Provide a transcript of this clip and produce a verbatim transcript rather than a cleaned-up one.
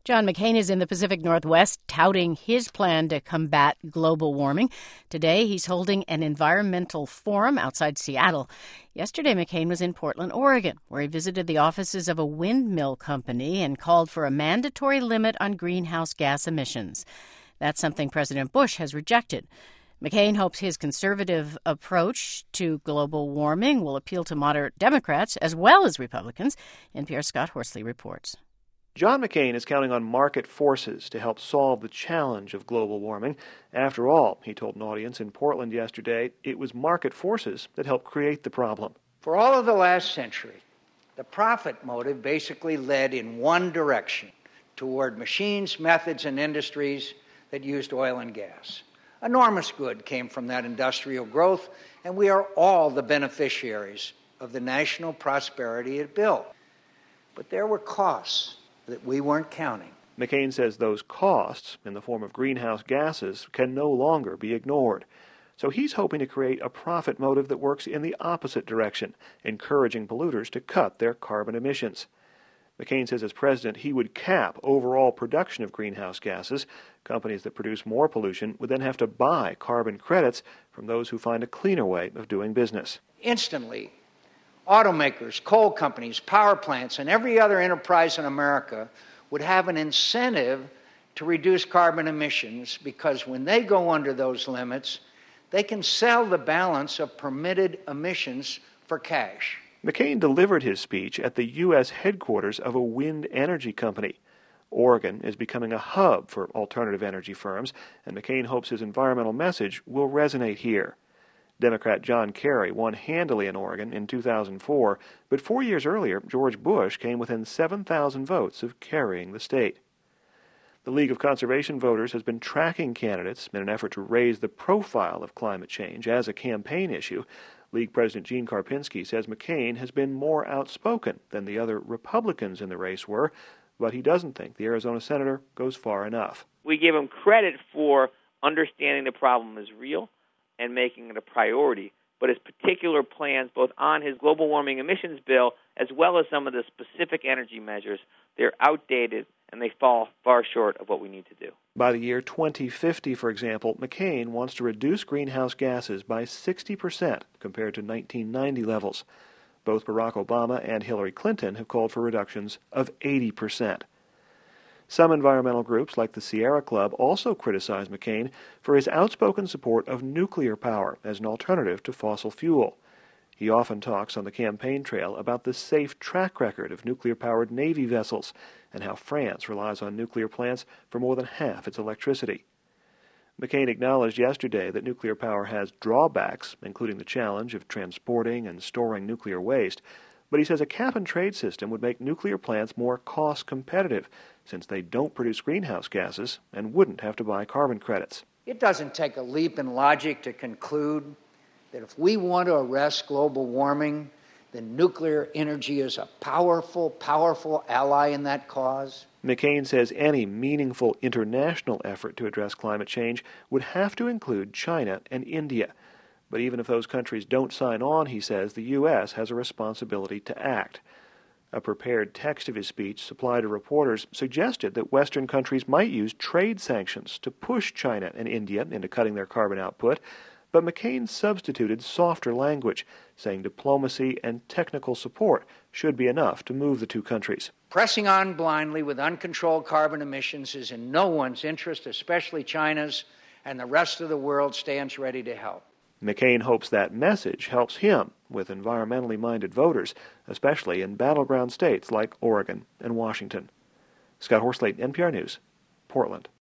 John McCain is in the Pacific Northwest touting his plan to combat global warming. Today, he's holding an environmental forum outside Seattle. Yesterday, McCain was in Portland, Oregon, where he visited the offices of a windmill company and called for a mandatory limit on greenhouse gas emissions. That's something President Bush has rejected. McCain hopes his conservative approach to global warming will appeal to moderate Democrats as well as Republicans. N P R's Scott Horsley reports. John McCain is counting on market forces to help solve the challenge of global warming. After all, he told an audience in Portland yesterday, it was market forces that helped create the problem. For all of the last century, the profit motive basically led in one direction, toward machines, methods, and industries that used oil and gas. Enormous good came from that industrial growth, and we are all the beneficiaries of the national prosperity it built. But there were costs that we weren't counting. McCain says those costs, in the form of greenhouse gases, can no longer be ignored. So he's hoping to create a profit motive that works in the opposite direction, encouraging polluters to cut their carbon emissions. McCain says as president he would cap overall production of greenhouse gases. Companies that produce more pollution would then have to buy carbon credits from those who find a cleaner way of doing business. Instantly, automakers, coal companies, power plants, and every other enterprise in America would have an incentive to reduce carbon emissions because when they go under those limits, they can sell the balance of permitted emissions for cash. McCain delivered his speech at the U S headquarters of a wind energy company. Oregon is becoming a hub for alternative energy firms, and McCain hopes his environmental message will resonate here. Democrat John Kerry won handily in Oregon in two thousand four, but four years earlier, George Bush came within seven thousand votes of carrying the state. The League of Conservation Voters has been tracking candidates in an effort to raise the profile of climate change as a campaign issue. League President Gene Karpinski says McCain has been more outspoken than the other Republicans in the race were, but he doesn't think the Arizona senator goes far enough. We give him credit for understanding the problem is real and making it a priority, but his particular plans, both on his global warming emissions bill as well as some of the specific energy measures, they're outdated and they fall far short of what we need to do. By the year twenty fifty, for example, McCain wants to reduce greenhouse gases by sixty percent compared to nineteen ninety levels. Both Barack Obama and Hillary Clinton have called for reductions of eighty percent. Some environmental groups, like the Sierra Club, also criticize McCain for his outspoken support of nuclear power as an alternative to fossil fuel. He often talks on the campaign trail about the safe track record of nuclear-powered Navy vessels and how France relies on nuclear plants for more than half its electricity. McCain acknowledged yesterday that nuclear power has drawbacks, including the challenge of transporting and storing nuclear waste, but he says a cap-and-trade system would make nuclear plants more cost-competitive since they don't produce greenhouse gases and wouldn't have to buy carbon credits. It doesn't take a leap in logic to conclude that if we want to arrest global warming, then nuclear energy is a powerful, powerful ally in that cause. McCain says any meaningful international effort to address climate change would have to include China and India. But even if those countries don't sign on, he says, the U S has a responsibility to act. A prepared text of his speech supplied to reporters suggested that Western countries might use trade sanctions to push China and India into cutting their carbon output, but McCain substituted softer language, saying diplomacy and technical support should be enough to move the two countries. Pressing on blindly with uncontrolled carbon emissions is in no one's interest, especially China's, and the rest of the world stands ready to help. McCain hopes that message helps him with environmentally minded voters, especially in battleground states like Oregon and Washington. Scott Horsley, N P R News, Portland.